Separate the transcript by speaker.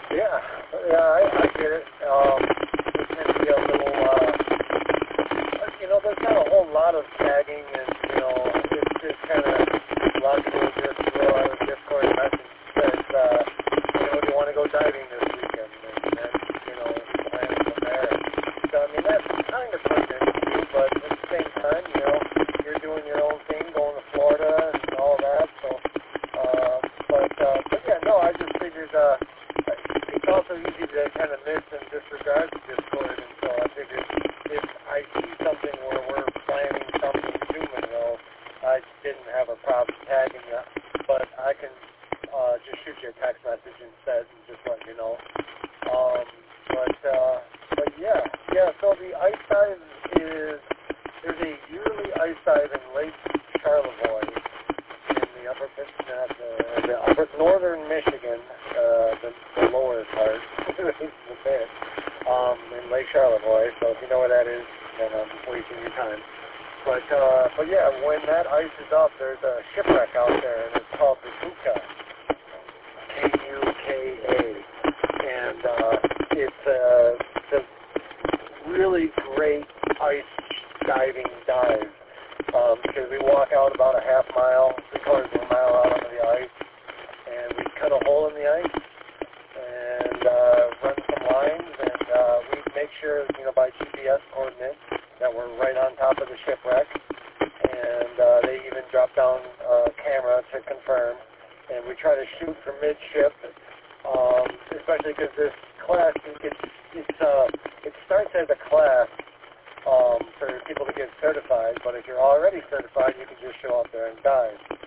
Speaker 1: Yeah, I get it. It can be a little, there's not a whole lot of tagging, and, it's just kind of, a lot of people just throw out a Discord message that says, do you want to go diving this weekend? And then, planning from there. So, I mean, that's kind of pertinent to you, but at the same time, you're doing your own thing, going to Florida and all that, so, but yeah, no, I just figured, it's also easy to kind of miss and disregard the Discord, and so I figured if I see something where we're planning something to Monroe, I didn't have a problem tagging you, but I can just shoot you a text message instead and just let you know. But yeah, so the ice dive there's a yearly ice dive in Lake Charlevoix in the upper northern Michigan, the lower part, the bit, in Lake Charlevoix. So if you know where that is, then I'm wasting your time. But yeah, when that ice is up, there's a shipwreck out there, and it's called the Kuka, Kuka, and it's a really great ice diving dive. Because we walk out about a half mile, 3/4 of a mile out onto the ice, and we cut a hole in the ice and run some lines, and we make sure, by GPS coordinates that we're right on top of the shipwreck, and they even drop down a camera to confirm, and we try to shoot from midship, especially because this class, it starts as a class, for people to get certified, but if you're already certified, you can just show up there and dive.